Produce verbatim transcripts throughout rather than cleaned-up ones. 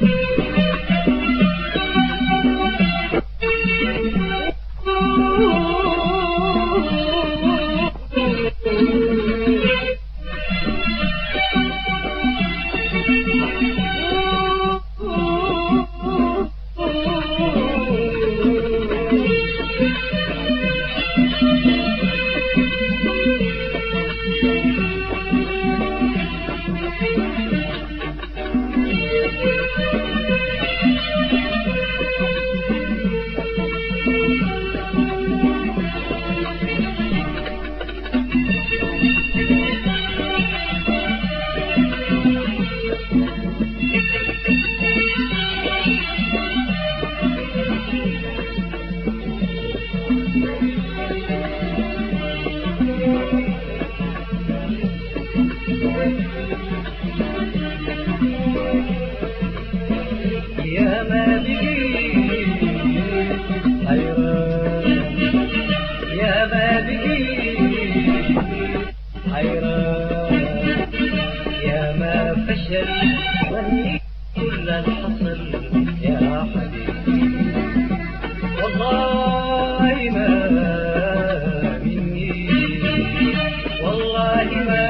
كل الحصل يا حبيبي والله ما مني والله ما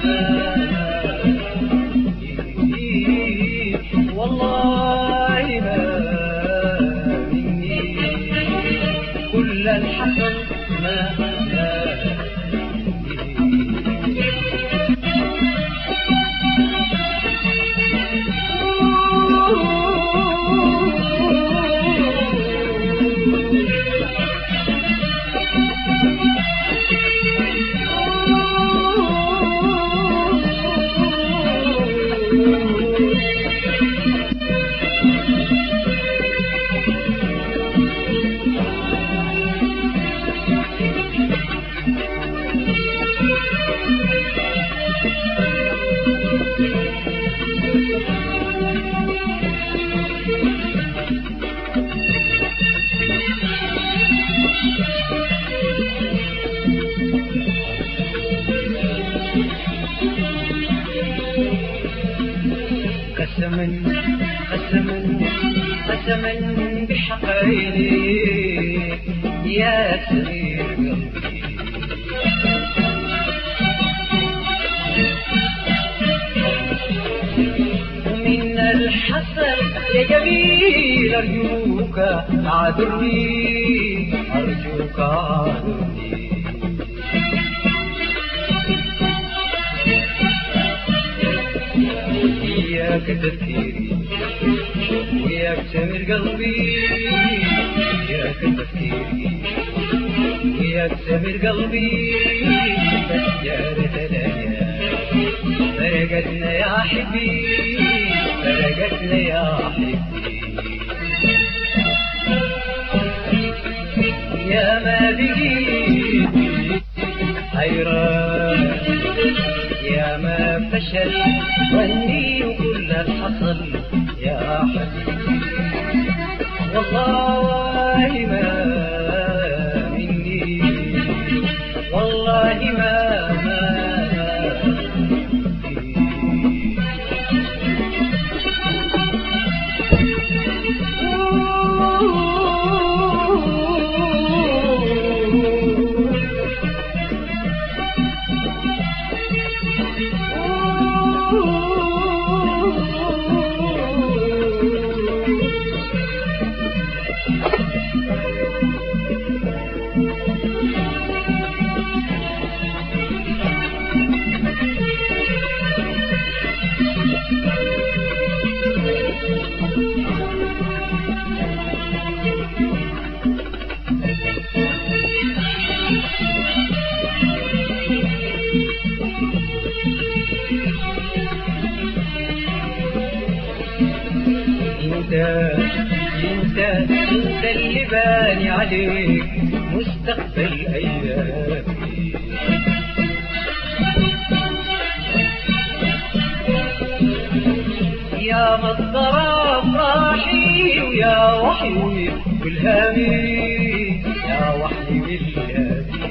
مني والله ما مني كل الحصل ما قسما قسما قسما بحق عيني يا سرير قلبي ومن الحسن يا جميل أرجوك عذرني أرجوك عذرني وياك تفكيري وياك سمر قلبي وياك تفكيري وياك سمر قلبي سجارة ليالي فرقتنا يا حبي فرقتنا يا حبي يا ما بقيت حيران يا ما فشل ظني وكل الحصل يا حبيبي والله ما مني والله ما انت انت انت اللي باني عليك مستقبل ايامي يا مصدر افراحي ويا وحي بالهامي يا وحي بالهامي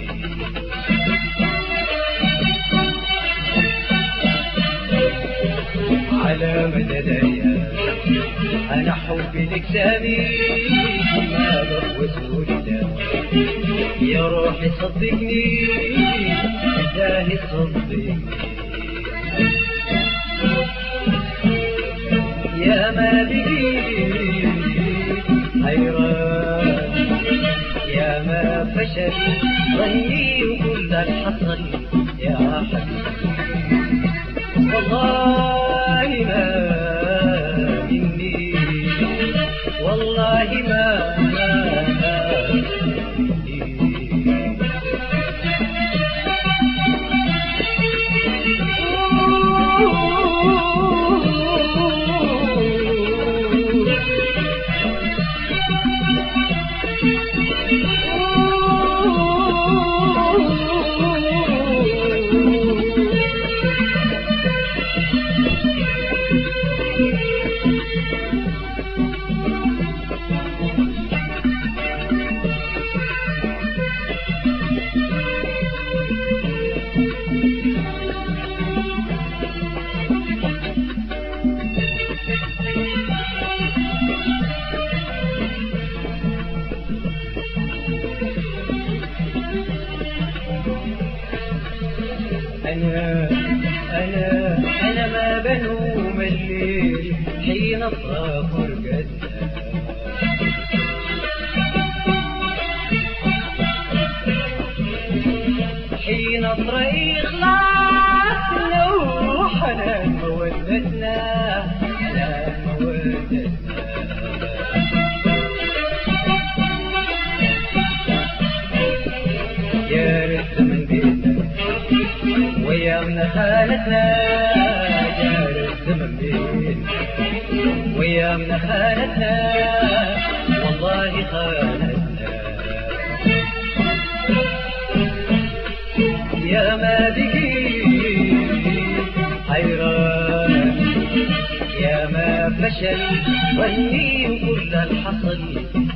على مدى الايام أنا حبي لك سمين ما بفوته لدم يا روحي صدقني بالله صدقني يا ما بقيت حيران يا ما فشل ظني وكل الحصل يا حبيبي والله ما مني والله ما أنا أنا أنا ما بنوم الليل حين أطرى فرقتنا حين أطرى إخلاصنا وحنان مودتنا حنان مودتنا يا ريت من بيتنا ويامنا خانتنا يا الزمن بين ويامنا خانتنا والله خانتنا يا ما بقيت حيران يا ما فشل ظني وكل الحصل